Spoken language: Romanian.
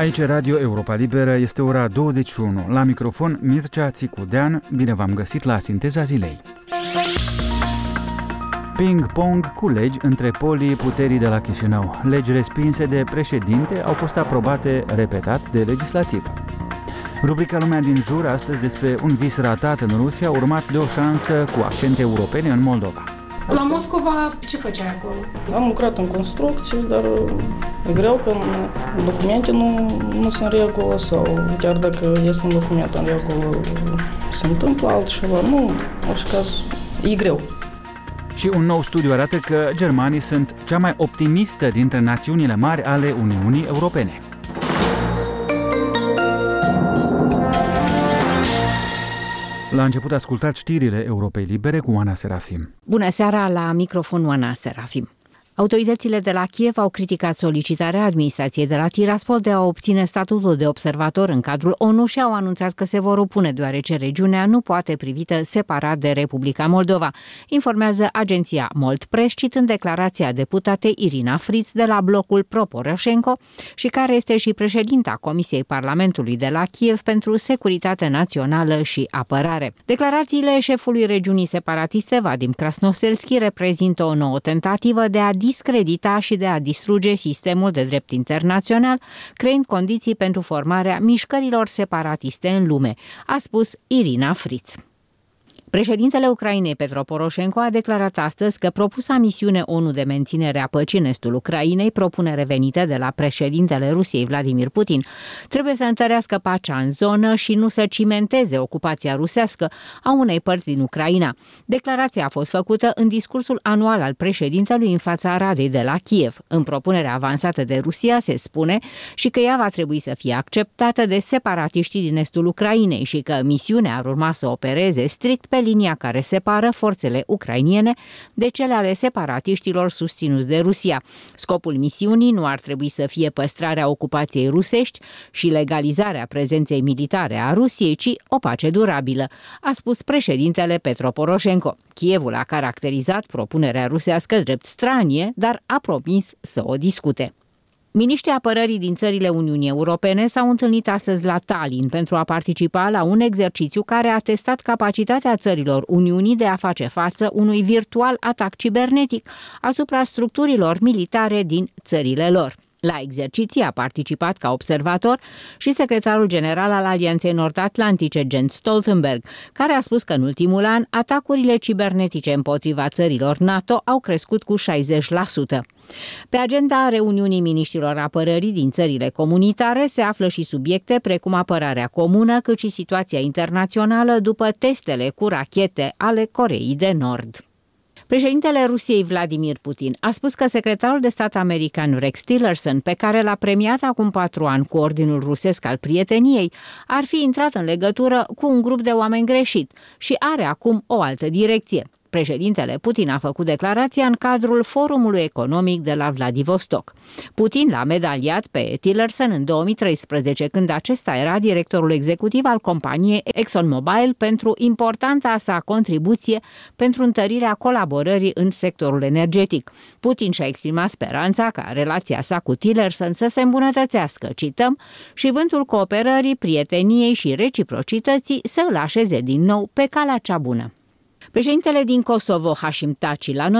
Aici Radio Europa Liberă, este ora 21. La microfon Mircea Țicudean, bine v-am găsit la Sinteza Zilei. Ping-pong cu legi între polii puterii de la Chișinău. Legi respinse de președinte au fost aprobate repetat de legislativ. Rubrica Lumea din jur, astăzi despre un vis ratat în Rusia, urmat de o șansă cu accente europene în Moldova. La Moscova, ce făceai acolo? Am lucrat în construcții, dar e greu că în documente nu sunt în regulă sau chiar dacă este un document în regulă, se întâmplă altceva. Nu, în orice caz, e greu. Și un nou studiu arată că germanii sunt cea mai optimistă dintre națiunile mari ale Uniunii Europene. La început ascultați știrile Europei Libere cu Oana Serafim. Bună seara, la microfon Oana Serafim. Autoritățile de la Kiev au criticat solicitarea administrației de la Tiraspol de a obține statutul de observator în cadrul ONU și au anunțat că se vor opune deoarece regiunea nu poate privită separat de Republica Moldova, informează agenția Moldpress, citând declarația deputatei Irina Fritz de la blocul pro-Poroșenko și care este și președinta Comisiei Parlamentului de la Kiev pentru Securitate Națională și Apărare. Declarațiile șefului regiunii separatiste, Vadim Krasnoselski, reprezintă o nouă tentativă de a discredita și de a distruge sistemul de drept internațional, creând condiții pentru formarea mișcărilor separatiste în lume, a spus Irina Fritz. Președintele Ucrainei, Petro Poroșenko, a declarat astăzi că propusa misiune ONU de menținere a păcii în estul Ucrainei, propunere venită de la președintele Rusiei, Vladimir Putin, trebuie să întărească pacea în zonă și nu să cimenteze ocupația rusească a unei părți din Ucraina. Declarația a fost făcută în discursul anual al președintelui în fața Radei de la Kiev. În propunerea avansată de Rusia se spune și că ea va trebui să fie acceptată de separatiștii din estul Ucrainei și că misiunea ar urma să opereze strict pe linia care separă forțele ucrainiene de cele ale separatiștilor susținuți de Rusia. Scopul misiunii nu ar trebui să fie păstrarea ocupației rusești și legalizarea prezenței militare a Rusiei, ci o pace durabilă, a spus președintele Petro Poroșenko. Kievul a caracterizat propunerea rusească drept stranie, dar a promis să o discute. Miniștrii apărării din țările Uniunii Europene s-au întâlnit astăzi la Tallinn pentru a participa la un exercițiu care a testat capacitatea țărilor Uniunii de a face față unui virtual atac cibernetic asupra structurilor militare din țările lor. La exerciții a participat ca observator și secretarul general al Alianței Nord-Atlantice, Jens Stoltenberg, care a spus că în ultimul an atacurile cibernetice împotriva țărilor NATO au crescut cu 60%. Pe agenda reuniunii miniștrilor apărării din țările comunitare se află și subiecte precum apărarea comună, cât și situația internațională după testele cu rachete ale Coreei de Nord. Președintele Rusiei, Vladimir Putin, a spus că secretarul de stat american Rex Tillerson, pe care l-a premiat acum 4 ani cu ordinul rusesc al prieteniei, ar fi intrat în legătură cu un grup de oameni greșit și are acum o altă direcție. Președintele Putin a făcut declarația în cadrul Forumului Economic de la Vladivostok. Putin l-a medaliat pe Tillerson în 2013, când acesta era directorul executiv al companiei ExxonMobil, pentru importanta sa contribuție pentru întărirea colaborării în sectorul energetic. Putin și-a exprimat speranța ca relația sa cu Tillerson să se îmbunătățeasă, cităm, și vântul cooperării, prieteniei și reciprocității să îl așeze din nou pe calea cea bună. Președintele din Kosovo, Hashim Thaci, l-a